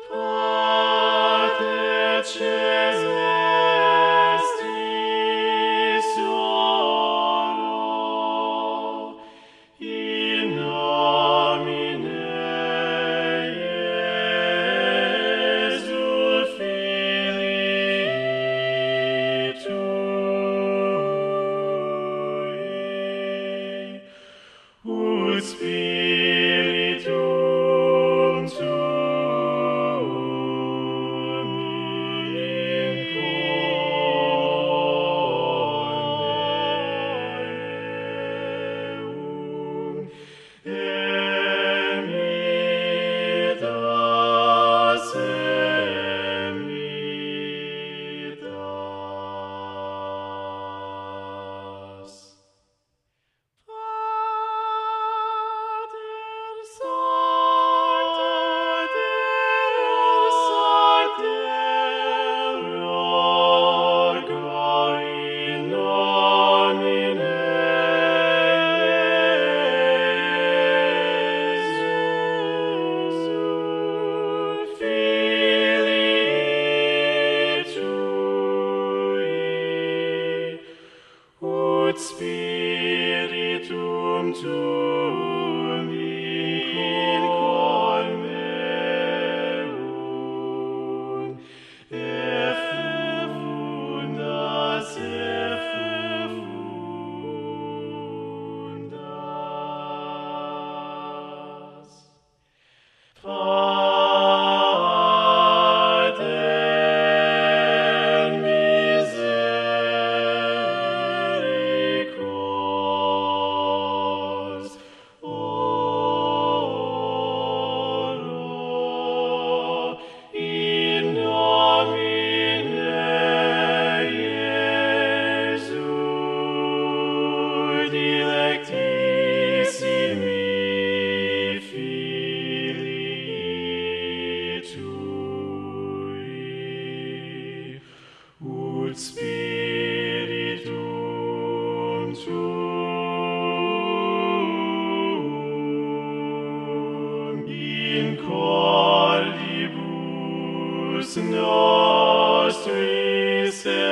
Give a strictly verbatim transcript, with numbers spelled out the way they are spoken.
Pater celestis oro, in nomine Iesu Filii Tui, ut Spiritum Tuum in corde emitas, emitas. Pater Sancter, roga in nomine Iesu Filii Tui, ut Spiritum Tuum in cor meum effundas, effundas. Pater misericors, oro in nomine Iesu dilectissimi Filii Tui, ut Spiritum Tuum in cordibus nostris